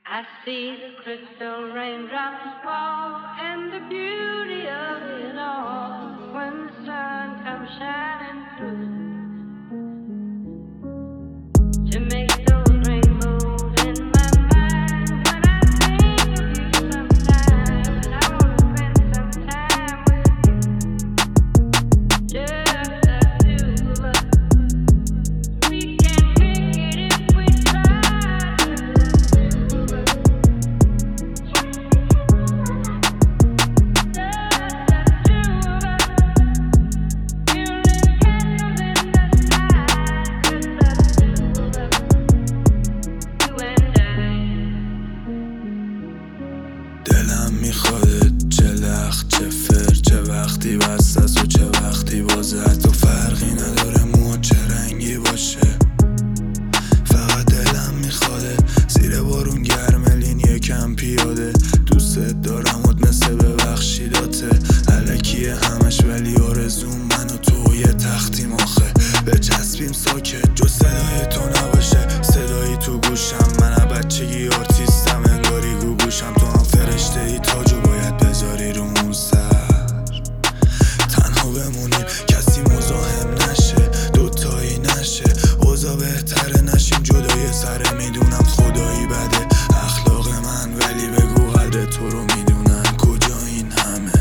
I see the crystal raindrops fall and the beauty of it all when the sun comes shining through to make those rings move in my mind. When I think of you sometime, and I want to spend some time with you, just the two of us. We can make it if we try. دلم میخواد چه لخت چه فر، چه وقتی بسته است و چه وقتی بازه. حتی فرقی نداره مو چه رنگی باشه. فقط دلم میخواد زیر بارون گرملین یکم پیاده. دوست دارم مثل ببخشیداته الکیه همش، ولی آرزوم من و تو یه تختیم آخه. بچسبیم ساکت جو صدای تو نباشه. صدایی تو گوشم، من بچگی آرتیستم انگاری گوگوشم. تو هم فرشته ای تاجو باید بذاری رو اون سر. تنها بمونیم کسی مزاحم نشه، دوتایی نشه اوضاع بهتره. نشیم جدای سره، میدونم خدایی بده اخلاق من، ولی بگو قدر تو رو میدونن کجا این همه.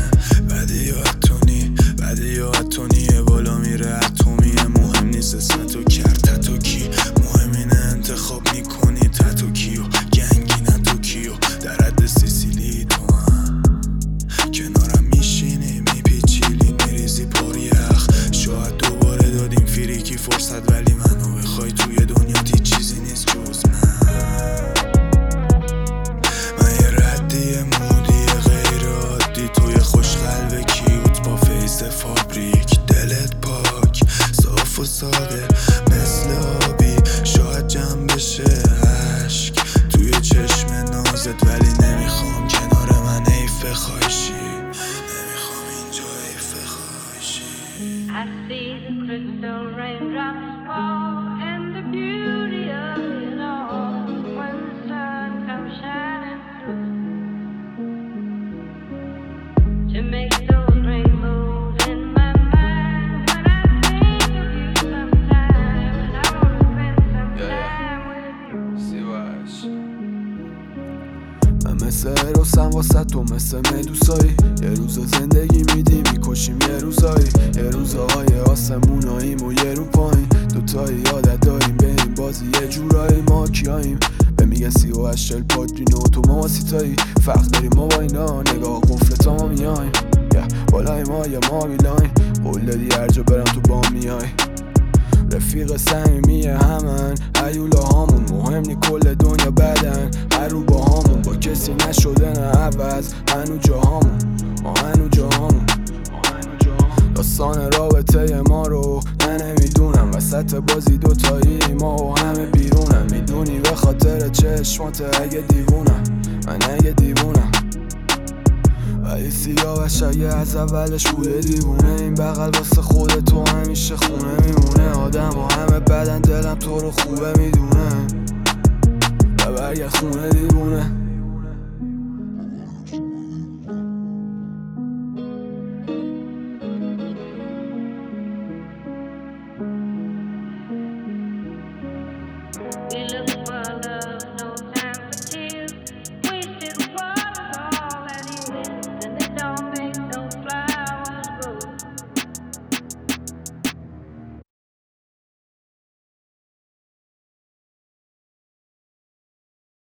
بده یا اتونیه بالا میره اتمیه. مهم نیست اسم تو کرد تتو کی، مهم اینه انتخاب میکنی تتو کیو. گنگی نه تو کیو، در حد سیسیلی تو هم کنارم میشینی میپیچیلی میریزی پر یخ. شاید دوباره دادیم فریکی فرصت، ولی منو بخوای توی دنیا تی چیزی نیست جز من یه ردی مودی غیر عادی. توی خوش قلب کیوت با فیس فابریک. دلت پاک صاف و ساده مثل آبی، شاید جمع بشه عشق توی چشم نازت، ولی نمیخوام کنار من حیف خواهشی. نمیخوام اینجا حیف خواهشی. I see the crystal raindrops fall and the beauty of it all when the sun comes shining through to make those rings move in my mind. When I think of you sometime, and I want to spend some time with you. من مثل روسم واسه تو مثل مدوسایی. یه روز زندگی میدی میکشیم یه روزایی. یه روزهای آسموناییم و یه رو پایین. دوتایی عادت داریم به این بازی یه جورایی. ما کیاییم به میگه 38 پادرینو تو ما واسیتایی. فرق داریم ما با اینا، نگاه قفل تا ما میایم. بالای ما یا ما بیلایم، قول دادی هر جا برم تو با میای. رفیق صمیمیه همن هیولا هامون، مهم نی کل دنیا بدن هر رو با همون. با کسی نشده نه عوض هنو جاهامون. داستان رابطه ما رو من نمیدونم. وسط بازی دوتایی ما و همه بیرونم. میدونی به خاطر چشمات اگه دیوونم، من اگه دیوونم. ولی سیاوش اگه از اولش بوده دیوونه. این بغل واسه خود تو همیشه خونه میمونه. آدم با همه بدن دلم تو رو خوبه میدونه و برگرد خونه دیوونه.